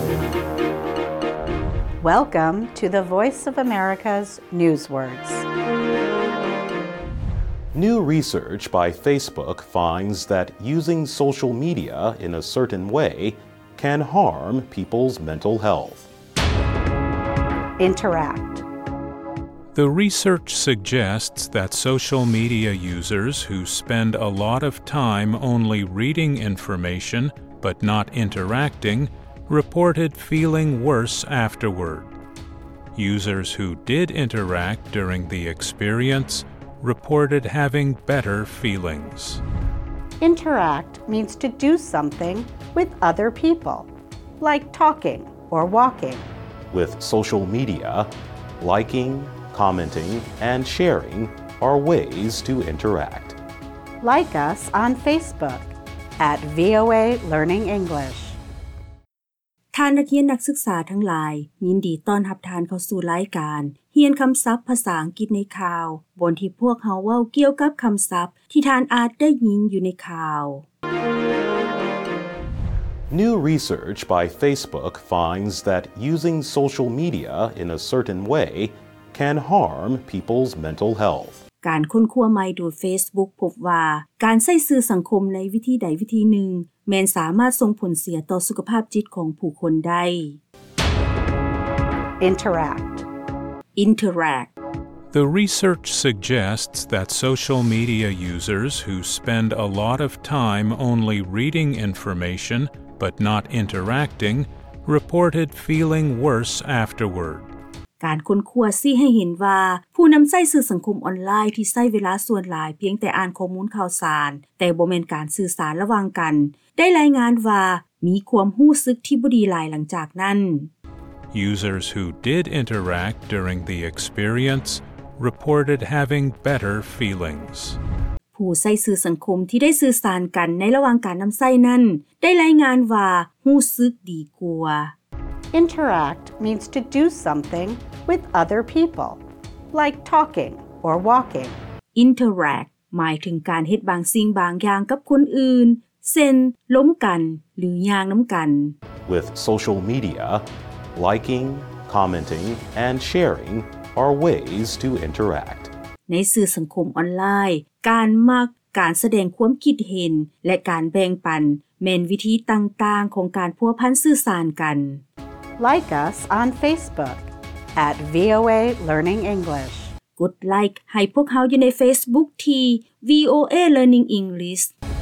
Welcome to the Voice of America's Newswords. New research by Facebook finds that using social media in a certain way can harm people's mental health. Interact. The research suggests that social media users who spend a lot of time only reading information but not interacting reported feeling worse afterward. Users who did interact during the experience reported having better feelings. Interact means to do something with other people, like talking or walking. With social media, liking, commenting, and sharing are ways to interact. Like us on Facebook at VOA Learning English. ท่านนักเรียนนักศึกษาทั้งหลายยินดีต้อนรับท่านเข้าสู่รายการเรียนคำศัพท์ภาษาอังกฤษในข่าวบนที่พวกเฮาเว้าเกี่ยวกับคำศัพท์ที่ท่านอาจได้ยินอยู่ในข่าว New research by Facebook finds that using social media in a certain way can harm people's mental health. การค้นคว้าใหม่โดย Facebook พบว่าการใช้สื่อสังคมในวิธีใดวิธีหนึ่งแม้นสามารถส่งผลเสียต่อสุขภาพจิตของผู้คนได้ Interact The research suggests that social media users who spend a lot of time only reading information but not interacting reported feeling worse afterward. การค้นคว้าซี้ให้เห็นว่าผู้นำใช้สื่อสังคมออนไลน์ที่ใช้เวลาส่วนหลายเพียงแต่อ่านข้อมูลข่าวสารแต่บ่แม่นการสื่อสารระหว่างกันได้รายงานว่ามีความรู้สึกที่บ่ดีหลายหลังจากนั้น Users who did interact during the experience reported having better feelings. ผู้ใช้สื่อสังคมที่ได้สื่อสารกันในระหว่างการนำใช้นั้นได้รายงานว่ารู้สึกดีกว่า Interact means to do something with other people, like talking or walking. Interact หมายถึงการเฮ็ดบางสิ่งบางอย่างกับคนอื่นเช่นล้มกันหรือย่างนำกัน With social media, liking, commenting, and sharing are ways to interact. ในสื่อสังคมออนไลน์การมักการแสดงความคิดเห็นและการแบ่งปันแม่นวิธีต่างๆของการพัวพันสื่อสารกัน Like us on Facebook at VOA Learning English. กดไลค์ให้พวกเฮาอยู่ใน Facebook ที่ VOA Learning English